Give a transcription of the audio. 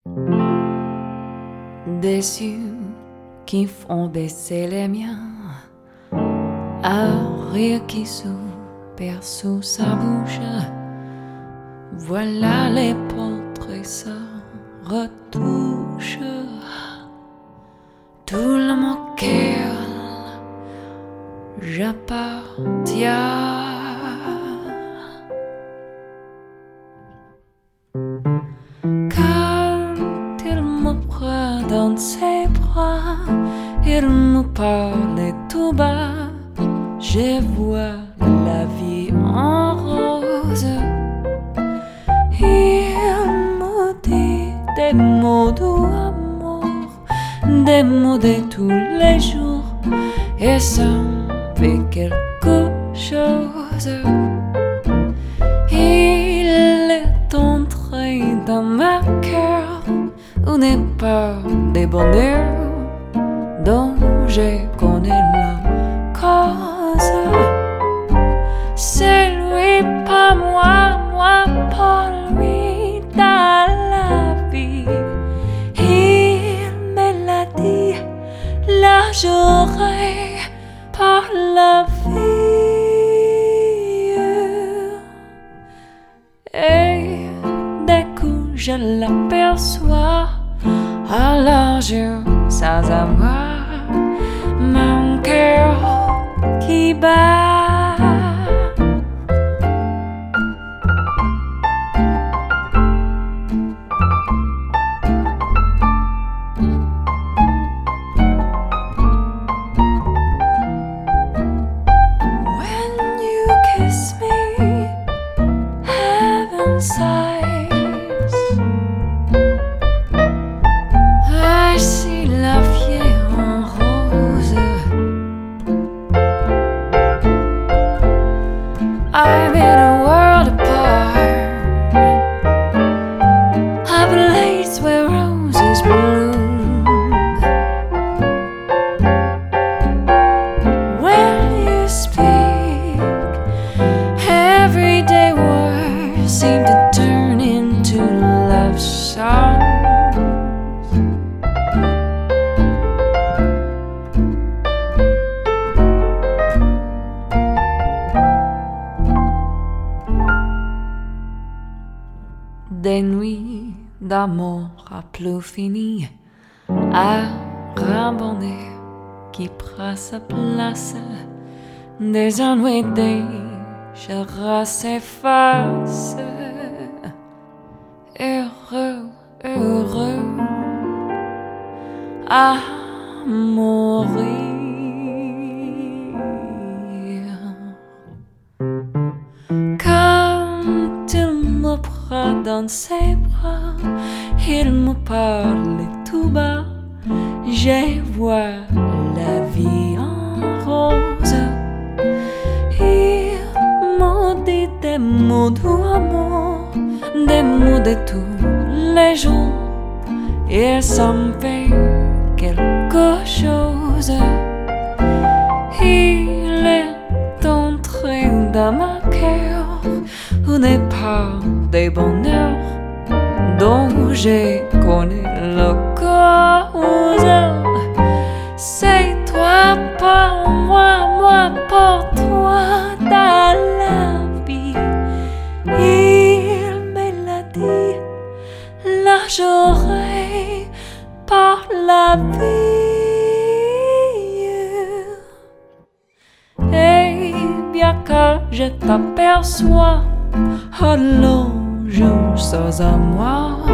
Des yeux qui font baisser les miens, un rire qui s'opère sous sa bouche. Voilà les portraits se retouchent. Tout le monde auquel j'appartiens. Dans ses bras, il me parlait tout bas. Je vois la vie en rose. Il me dit des mots d'amour, des mots de tous les jours, et ça me fait quelque chose. Il est entré dans ma cœur une peur des bonheurs dont je connais la cause. C'est lui, pas moi, moi pas lui dans la vie. Il me l'a dit, là j'aurai par la vie. Et dès que je l'aperçois, alors je sans avoir mon cœur qui bat. When you kiss me, heaven sighs. I see la vie en rose. I'm in a world apart, a place where roses bloom. When you speak, everyday words seem to turn into love songs. Des nuits d'amour à plus fini, à rabonner qui prend sa place. Des ennuis, des chagrins s'effacent. Heureux, heureux à mourir. Quand il me prend dans ses bras, il me parle tout bas. Je vois la vie en rose. Il me dit des mots d'amour, des mots de tous les jours, et ça me fait quelque chose. Il est entré dans ma cœur une part des bonheurs dont je connais la cause. C'est toi pour moi, moi pour toi dans la vie. Il me l'a dit, là j'aurai par la vie. Et bien que je t'aperçois, alors je sors à moi.